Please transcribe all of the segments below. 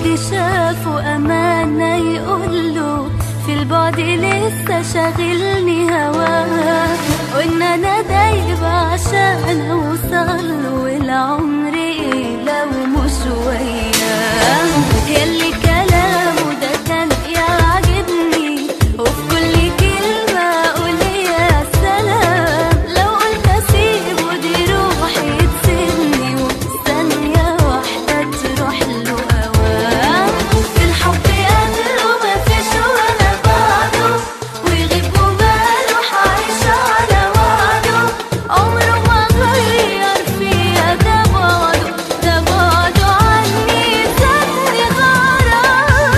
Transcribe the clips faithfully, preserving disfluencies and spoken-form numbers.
شافه أمانة يقوله في البعد لسه شاغلني هواه، وإن أنا دايب عشان أوصل والعمر إيه لو مش وياه. ياللي كلامه ده كان يعجبني وفي كل كلمة أقول يا سلام، لو قلت أسيبه دي روحي تسيبني وفي ثانية واحدة تروح له أوام. في الحب قبله مفيش ولا بعده، ويغيب وماله حعيش على وعده، عمره ما غير فيا ده بعده، ده بعده عني زادني غرام.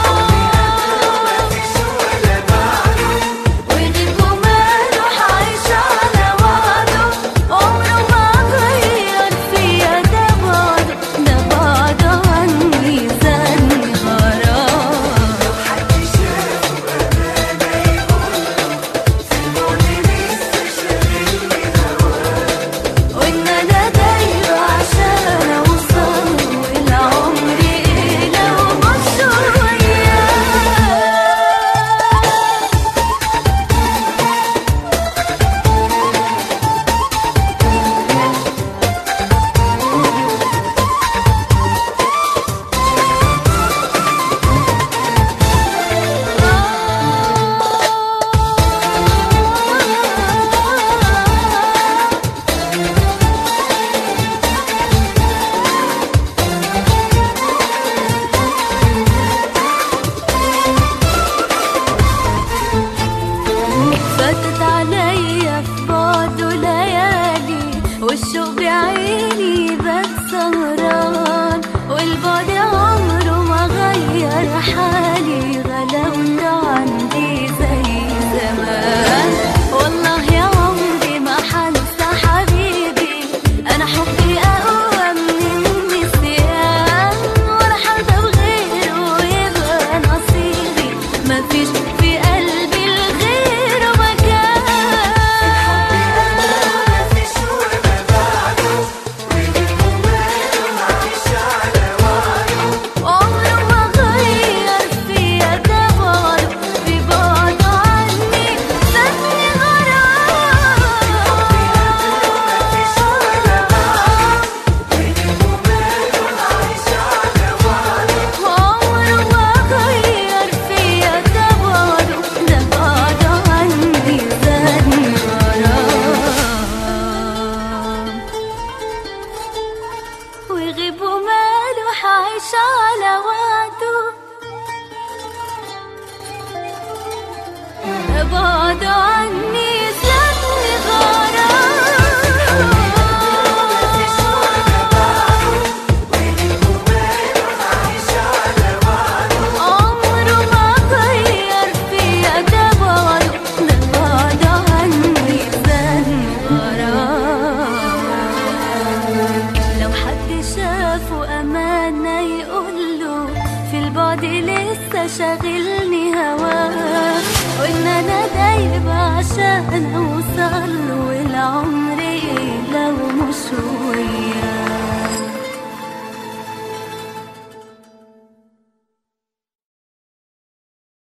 ويغيب وماله حعيش على وعده، عمره ما غير فيا ده بعده، ده بعده عني زادني غرام. وإن أنا دايب عشان أوصل والعمر إيه لو مش وياه. فاتت عليا في بعده ليالي، والشوق بعيني بات سهران، والبعد عمره ما غير حالي، غلاوته عندي زي زمان. والله يا عمري ما حنسى حبيبي، انا حبي اقوى من النسيان، ولا حرضى بغيره يبقى نصيبي، مفيش في قلبي الغير مكان. عمره ما غير فيا ده بعده، في بعده عني زادني غرام. عمره ما غير فيا ده بعده، ده بعده عني زادني غرام. ويغيب وماله حعيش على وعده، بعده عني زادني غرام. عمره ما غير فيا ده بعده، ده بعده عني زادني غرام. لو حد شافه أمانة يقوله في البعد لسه شاغلني هواه، وإن أنا دايب عشان أوصل والعمر